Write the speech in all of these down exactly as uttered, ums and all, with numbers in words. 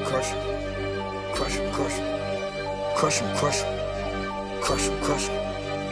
crush him, crush him, crush him, crush him, crush him, crush him, crush him.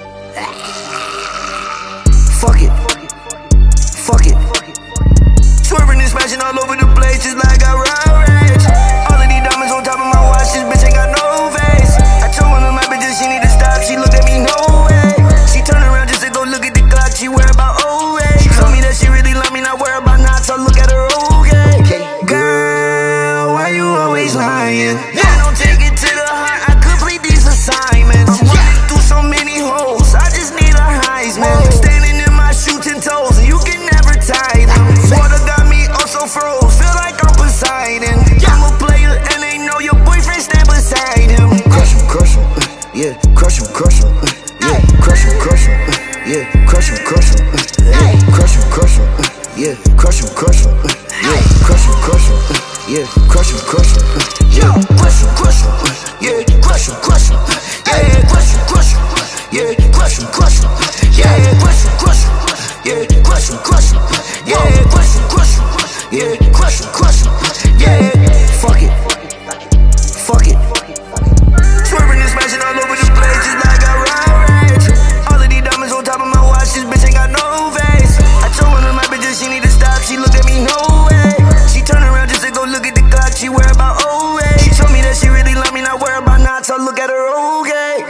Fuck it, fuck it. Swerving and smashing all over the place just like I road rage. All of these diamonds on top of my watch, this bitch ain't got no face. I told one of my bitches she need to stop, she looked at me no way. She turned around just to go look at the clock, she worried about oh way. She told me that she really love me, not worry about not, so look at her okay. Girl, why you always lying? I don't take it to the heart, I complete these assignments. I'm running through so many holes, I just need a Heisman. Standing in my shoe ten toes, and you can never tie them. Water got me also froze, feel like I'm Poseidon. I'm a player and they know your boyfriend stand beside him. Crush him, crush him, uh, yeah, crush him, crush him, uh, yeah, crush him, crush him, uh, yeah, crush him, crush him, uh, yeah, crush him, crush him, uh, yeah, crush him, crush him, uh, yeah, crush him, crush him, uh, yeah, crush him, crush him, uh, yeah, crush him, crush him, uh, yeah, crush him, crush him, uh, yeah, crush him, crush him, uh, yeah, crush him, crush him, uh, yeah, crush him, crush him, uh, yeah, crush him, crush him, uh, yeah, crush him, crush him, uh, yeah, crush him, crush him, uh, yeah, fuck it, fuck it. Swerving and smashing all over the place just like I road rage. All of these diamonds on top of my watch, this bitch ain't got no face. I told one of my bitches she need to stop, she looked at me no way. She turned around just to go look at the clock, she worried about oh way. She told me that she really love me, not worry about not, so look at her okay.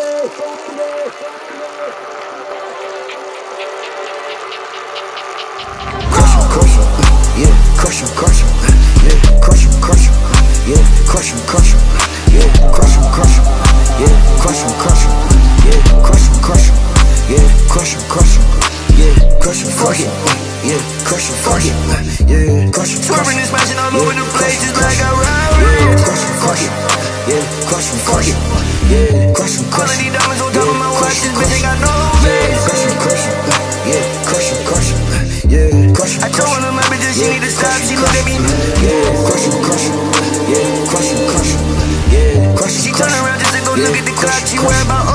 Crush him, crush him, uh, yeah, crush him, crush him, uh, yeah, crush him, crush him, uh, yeah, crush him, crush him, uh, yeah, crush him, crush him, uh, yeah, crush him, crush him, uh, yeah, crush him, crush him, uh, yeah, crush him, crush him, uh, yeah, crush him, fuck it, uh, yeah, crush him, fuck it, uh, yeah, crush him, swerving and smashing all over the place just like I road rage. Crush him, fuck it, yeah, crush him, fuck it, yeah, crush him, crush him. All of these diamonds on top of my watch, this bitch ain't got no face. Crush him, crush him, uh, yeah, crush him, crush him, uh, yeah, crush him. I told one of my bitches she need to stop, she looked at me, yeah, crush him, crush him, yeah, crush him, crush him, yeah, crush him. She turned around just to go look at the clock, she worried about